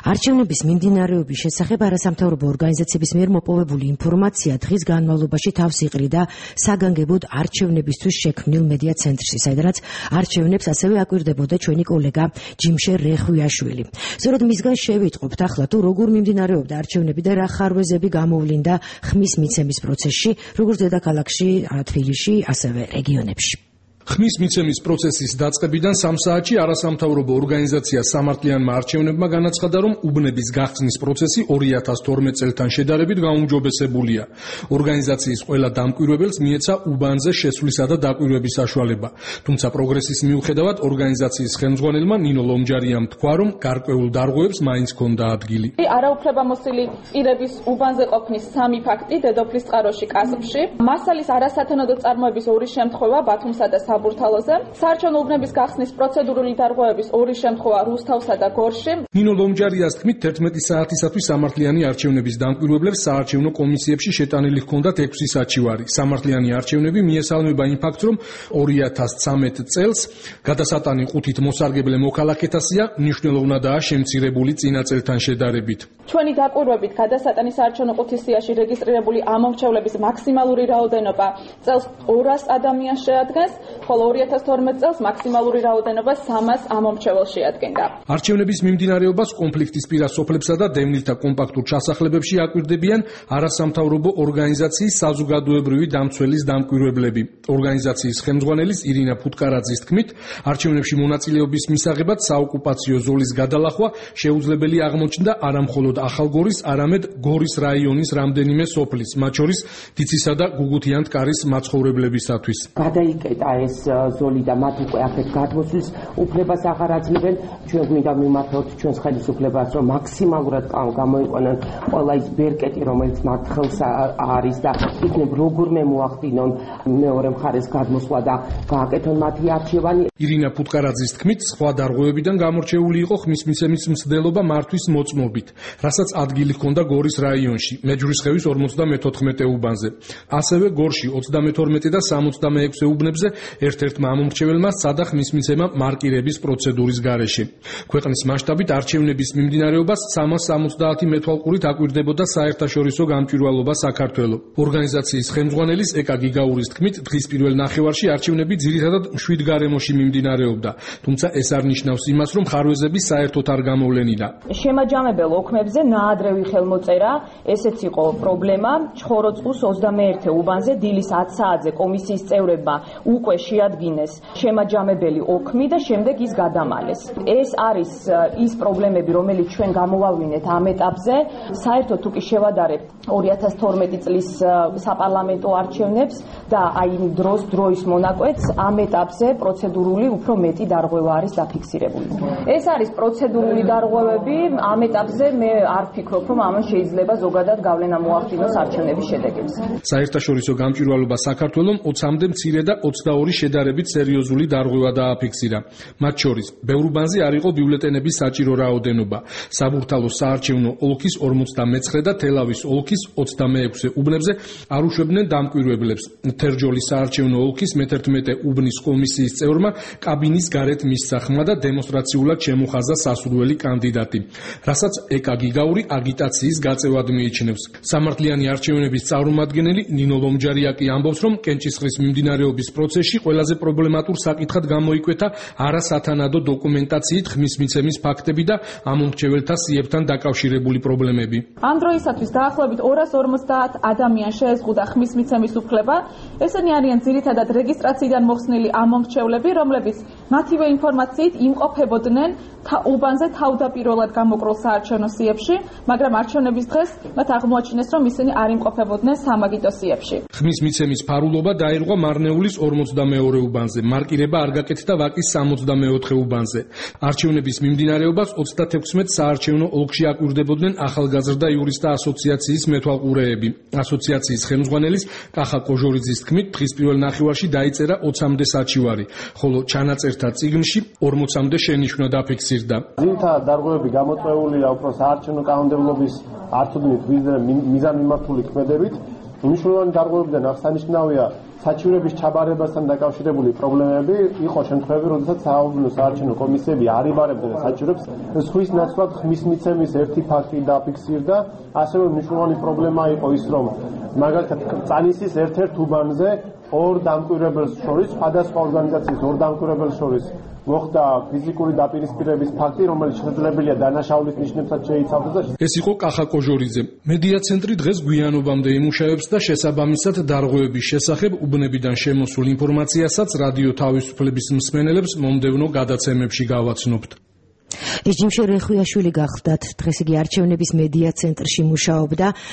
არჩევნების მიმდინარეობის შესახებ არასამთავრობო ორგანიზაციების მიერ მოპოვებული ინფორმაცია დღის განმავლობაში თავს იყრიდა საგანგებოდ არჩევნებისთვის შექმნილ მედია ცენტრში, საიდანაც არჩევნებს ასევე აკვირდებოდა ჩვენი კოლეგა ჯიმშე რეხვიაშვილი. სწორედ მისგან შევიტყობთ ახლა თუ როგორ მიმდინარეობდა არჩევნები და რა ხარვეზები გამოვლინდა ხმის მიცემის პროცესში, როგორც დედაქალაქში, თბილისში, ასევე რეგიონებში. ხმის მიცემის პროცესის დაწყებიდან 3 საათში არასამთავრობო ორგანიზაცია სამართლიანმა არჩევნებმა განაცხადა, რომ უბნების გახსნის პროცესი 2012 წელთან შედარებით გაუმჯობესებულია. ორგანიზაციის ყველა დამკვირვებელს მიეცა უბანზე შესვლისა და დაკვირვების საშუალება. თუმცა პროგრესის მიუხედავად ორგანიზაციის ხელმძღვანელმა ნინო ლომჯარიამ თქვა, რომ გარკვეულ დარღვევებს მაინც ჰქონდა ადგილი. არაუფლებამოსილი პირების უბანზე ყოფნის 3 ფაქტი დედოფლის წყაროში კაზმში, მასალის არასათანადო წარმოების 2 შემთხვევა ბათუმსა და საბურთალოზე, საარჩევნო უბნების გახსნის პროცედურული დარღვევების 2 შემთხვევა რუსთავსა და გორში. ნინო ლომჯარიას თქმით, 11 საათისათვის სამართლიანი არჩევნების დამკვირვებლებს საარჩევნო კომისიებში შეტანილი ჰქონდათ 6 საჩივარი. სამართლიანი არჩევნები მიესალმება იმ ფაქტს, რომ 2013 წელს გადასატანი 5-ით მოსარგებლე მოქალაქეთასია, მნიშვნელოვნადაა შემცირებული წინა წელთან შედარებით. ჩვენი დაკვირვებით გადასატანის საარჩევნო ყუთისიაში რეგისტრირებული ამომრჩევლების მაქსიმალური რაოდენობა წელს 200 ადამიანს შეადგენს, ხოლო 2012 წელს მაქსიმალური რაოდენობა 300 ამომრჩეველს შეადგენდა. არჩევნების მიმდინარეობას კონფლიქტისპირა სოფლებსა და დევნილთა კომპაქტურ ჩასახლებებში აკვირდებიან არასამთავრობო ორგანიზაციის საზოგადოებრივი დამცველის დამკვირვებლები. ორგანიზაციის ხელმძღვანელის ირინა ფუტკარაძის თქმით, არჩევნებში მონაწილეობის მისაღებად საოკუპაციო ზოლის გადალახვა შეუძლებელი აღმოჩნდა არა მხოლოდ ახალგორის, არამედ გორის რაიონის რამდენიმე სოფლის, მათ შორის დიცისა და გუგუთიანთკარის მაცხოვრებლებისათვის. გადაიკეტა ეს ზოლი და მათ უკვე აქეთ გადმოსვლის უფლებას აღარ აძლევენ. ჩვენ გვინდა მიმართოთ ჩვენს ხელისუფლებას, რომ მაქსიმალურად გამოიყვანონ ყველა ის ბერკეტი, რომელიც მათ ხელს არის და იქნებ როგორმე მოახდინონ მეორე მხარეს გადმოსვლა და გააკეთონ მათი არჩევანი. ირინა ფუტკარაძის თქმით, სხვა დარღვევებიდან გამორჩეული იყო ხმის მიცემის მცდელობა მართვის მოწმობით, რასაც ადგილი ჰქონდა გორის რაიონში, მეჯვრისხევის 54 უბანზე. ასევე გორში 32 და 66 უბნებზე ერთ-ერთმა ამომრჩეველმა სცადა ხმის მიცემა მარკირების პროცედურის გარეშე. ქვეყნის მასშტაბით არჩევნების მიმდინარეობას 370 მეთვალყურით აკვირდებოდა საერთაშორისო გამჭვირვალობა საქართველოს. ორგანიზაციის ხელმძღვანელის ეკა გიგაურის თქმით, დღის პირველ ნახევარში არჩევნები ძირითადად მშვიდ გარემოში მიმდინარეობდა, თუმცა ეს არ ნიშნავს იმას, რომ ხარვეზები საერთოდ არ გამოვლენილა. შემაჯამებელ ოქმებზე ნაადრევი ხელმოწერა, ესეც იყო პრობლემა. ჩხოროწყუს 21 უბანზე დილის 10 საათზე კომისიის წევრებმა უკვე შეადგინეს შემაჯამებელი ოქმი და შემდეგ ის გადამალეს. ეს არის ის პრობლემები, რომელიც ჩვენ გამოვავლინეთ ამ ეტაპზე. საერთოდ თუ კი შევადარებთ 2012 წლის საპარლამენტო არჩევნებს და აი დროის მონაკვეთს, ამ ეტაპზე პროცედურული უფრო მეტი დარღვევა არის დაფიქსირებული. ეს არის პროცედურული დარღვევები, ამ ეტაპზე მე არ ვფიქრობ, რომ ამან შეიძლება ზოგადად გავლენა მოახდინოს არჩევნების შედეგებზე. საერთაშორისო გამჭვირვალობა საქართველოს 20-მდე მცირე და 22 შედარებით სერიოზული დარღვევა დააფიქსირა. მათ შორის ბევრ უბანზე არ იყო ბიულეტენების საჭირო რაოდენობა. საბურთალოს საარჩევნო ოლქის 49 და თელავის ოლქის 26 უბნებზე არ უშვებდნენ დამკვირვებლებს. თერჯოლის საარჩევნო ოლქის 11 უბნის კომისიის წევრმა კაბინის გარეთ მისსახმა და დემონსტრაციულად შემოხაზა სასურველი კანდიდატი, რასაც ეკა გიგაური აგიტაციის გაწევად მიიჩნევს. სამართლიანი არჩევნების წარმომადგენელი ნინო ლომჯარია კი ამბობს, რომ კენჭისყრის მიმდინარეობის პროცესში ყველაზე პრობლემატურ საკითხად გამოიკვეთა არასათანადო დოკუმენტაციით ხმის მიცემის ფაქტები და ამომრჩეველთა სიებთან დაკავშირებული პრობლემები. ამ დროისათვის დაახლოებით 250 ადამიანს შეეზღუდა ხმის მიცემის უფლება. ესენი არიან ძირითადად რეგისტრაციიდან მოხსნილი ამომრჩევლები, რომლებიც მათივე ინფორმაციით იმყოფებოდნენ უბანზე თავდაპირველად გამოკრულ საარჩევნო სიებში, მაგრამ არჩევნების დღეს მათ აღმოაჩინეს, რომ ისინი არ იმყოფებოდნენ სამაგიტო სიებში. ხმის მიცემის ფარულობა დაირღვა მარნეულის 42 უბანზე, მარკირება არ გაკეთდა ვაკის 64 უბანზე. არჩევნების მიმდინარეობას 36 საარჩევნო ოლქში აკვირდებოდნენ ახალგაზრდა იურისტთა ასოციაციის მეთვალყურეები. ასოციაციის ხელმძღვანელის კახა კოჟორიძის თქმით, დღის პირველ ნახევარში დაიწერა 20-მდე საჩივარი, ხოლო ჩანაწერთა წიგნში 40-მდე შენიშვნა დაფიქსირდა. ძირითადად დარღვევები გამოწვეულია უფრო საარჩევნო კანონმდებლობის არცოდნით მიზანმიმართული ქმედებით. მნიშვნელოვანი დარღვევებიდან აღსანიშნავია საჩივრების ჩაბარებასთან დაკავშირებული პრობლემები იყო შემთხვევები, როდესაც საავადმყოფო საარჩევნო კომისიები არ იბარებდნენ საჩივრებს. სხვის ნაცვლად ხმის მიცემის ერთი ფაქტი დაფიქსირდა, ასევე მნიშვნელოვანი პრობლემა იყო ის, რომ მაგალითად წანისის ერთ-ერთ უბანზე ორ დამკვირვებელს შორის, სხვადასხვა ორგანიზაციის ორ დამკვირვებელს შორის მოხდა ფიზიკური დაპირისპირების ფაქტი, რომელიც შესაძლებელია დანაშაულის ნიშნებსაც შეიცავდეს და ეს იყო კახა კოჟორიძე. მედია ცენტრი დღეს გვიანობამდე იმუშავებს და შესაბამისად დარღვევების შესახებ უბნებიდან შემოსულ ინფორმაციასაც რადიო თავისუფლების მსმენელებს მომდევნო გადაცემებში გავაცნობთ. ეჯიმშე რეხვიაშვილი გახლდათ, დღეს იგი არჩევნების მედია ცენტრში მუშაობდა.